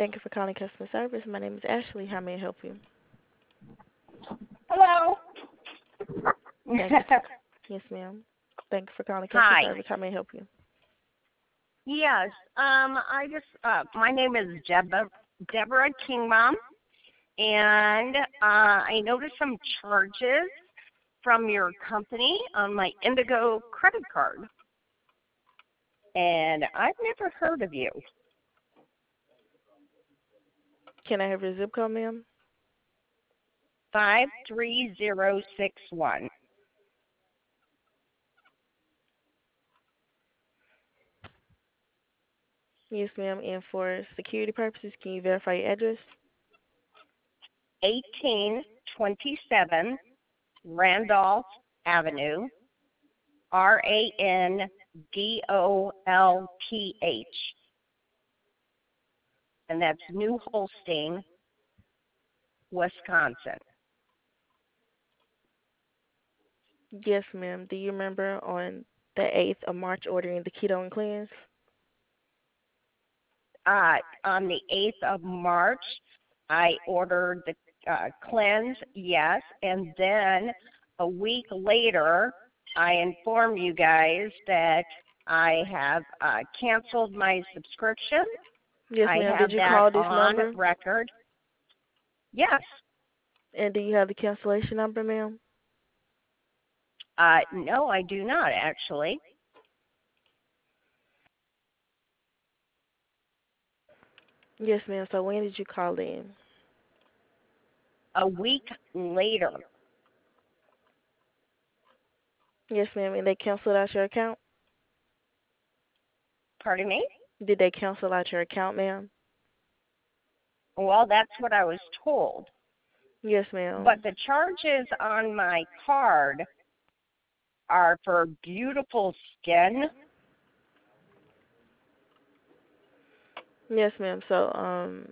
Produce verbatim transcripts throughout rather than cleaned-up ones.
Thank you for calling customer service. My name is Ashley. How may I help you? Hello. Thank you. Yes, ma'am. Thank you for calling customer Hi. service. How may I help you? Yes. Um. I just. Uh. My name is Deborah Deborah Kingmom, and uh, I noticed some charges from your company on my Indigo credit card, and I've never heard of you. Can I have your zip code, ma'am? Five three zero six one. Yes, ma'am. And for security purposes, can you verify your address? Eighteen twenty seven Randolph Avenue, R A N D O L P H, and that's New Holstein, Wisconsin. Yes, ma'am. Do you remember on the eighth of March ordering the keto and cleanse? Uh, on the eighth of March, I ordered the uh, cleanse, yes, and then a week later, I inform you guys that I have uh, canceled my subscription. Yes, I ma'am. Did have you that call this on number? record. Yes. And do you have the cancellation number, ma'am? Uh, no, I do not actually. Yes, ma'am. So when did you call in? A week later. Yes, ma'am. And they canceled out your account? Pardon me? Did they cancel out your account, ma'am? Well, that's what I was told. Yes, ma'am. But the charges on my card are for beautiful skin. Yes, ma'am. So, um,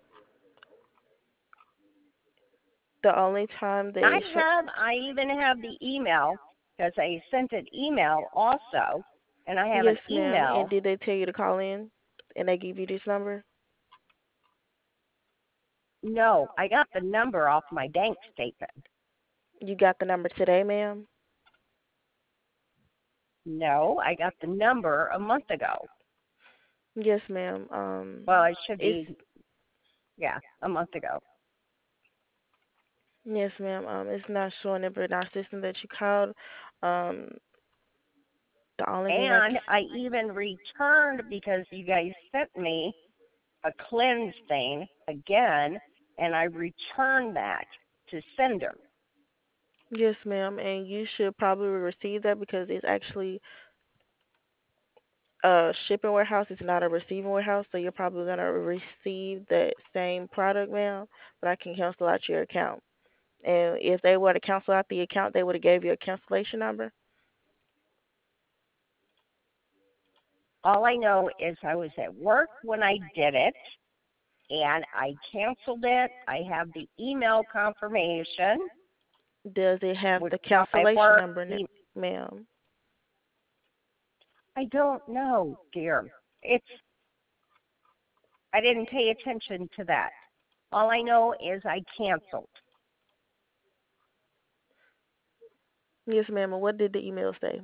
the only time I they sh- have, I even have the email because I sent an email also, and I have yes, an ma'am. email. And did they tell you to call in, and they give you this number? No, I got the number off my bank statement. You got the number today, ma'am? No, I got the number a month ago. Yes, ma'am. Um, Well, it should it's be, yeah, a month ago. yes, ma'am. Um, it's not showing up in our system that you called. Um, the only thing I And can, I even returned because you guys sent me a cleanse thing again, and I returned that to sender. yes, ma'am. And you should probably receive that because it's actually a shipping warehouse. It's not a receiving warehouse, so you're probably gonna receive that same product, ma'am. But I can cancel out your account. And if they were to cancel out the account, they would have gave you a cancellation number. All I know is I was at work when I did it, and I canceled it. I have the email confirmation Does it have with the my cancellation work. number, in it, E- ma'am? I don't know, dear. It's I didn't pay attention to that. All I know is I canceled. Yes, ma'am. And what did the email say?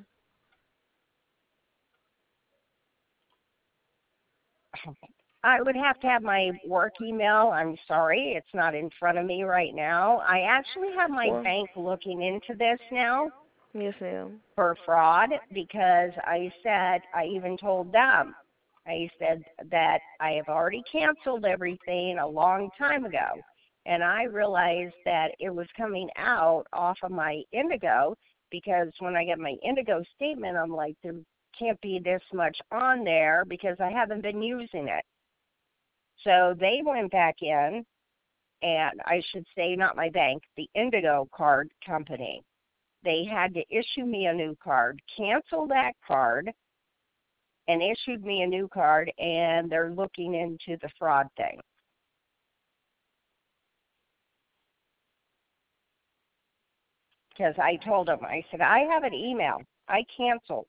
I would have to have my work email. I'm sorry, it's not in front of me right now. I actually have my Well, bank looking into this now yes, ma'am. for fraud because I said, I even told them, I said that I have already canceled everything a long time ago. And I realized that it was coming out off of my Indigo because when I get my Indigo statement, I'm like, there can't be this much on there because I haven't been using it. So they went back in, and I should say, not my bank, the Indigo card company. They had to issue me a new card, cancel that card, and issued me a new card, and they're looking into the fraud thing. Because I told them, I said, I have an email. I canceled.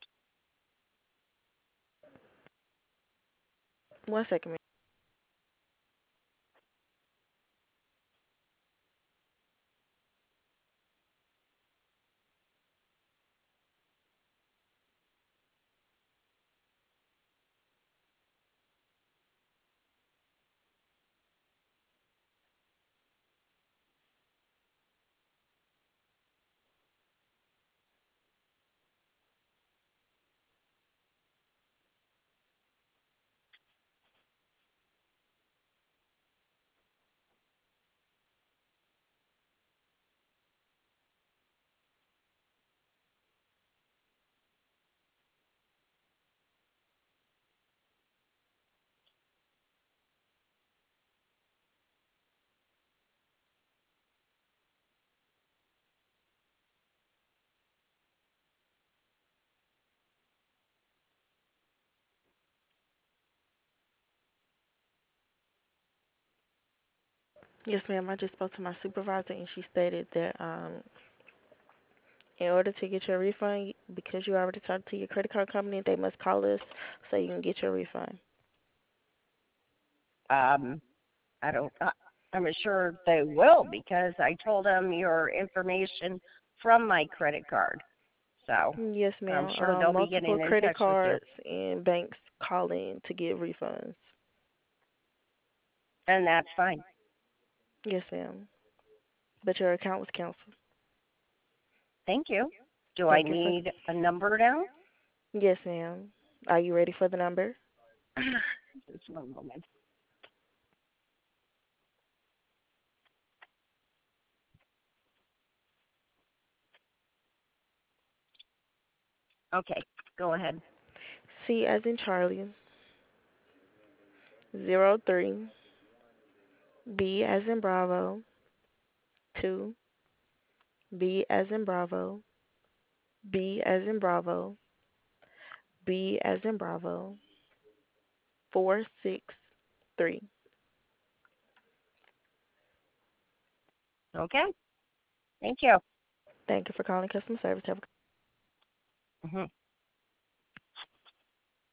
One second, ma'am. Yes, ma'am. I just spoke to my supervisor and she stated that um in order to get your refund, because you already talked to your credit card company, they must call us so you can get your refund. Um, I don't. Uh, I'm sure they will because I told them your information from my credit card. So Yes, I'm ma'am. sure Um, they'll be multiple getting in credit touch with you. cards and banks call in to get refunds. And that's fine. Yes, ma'am. But your account was canceled. Thank you. Do I Thank you for. need a number now? Yes, ma'am. Are you ready for the number? Just one moment. Okay, go ahead. C as in Charlie, zero three. B as in Bravo, two. B as in Bravo, B as in Bravo, B as in Bravo, four six three. Okay, thank you. Thank you for calling customer service. Have a Mhm.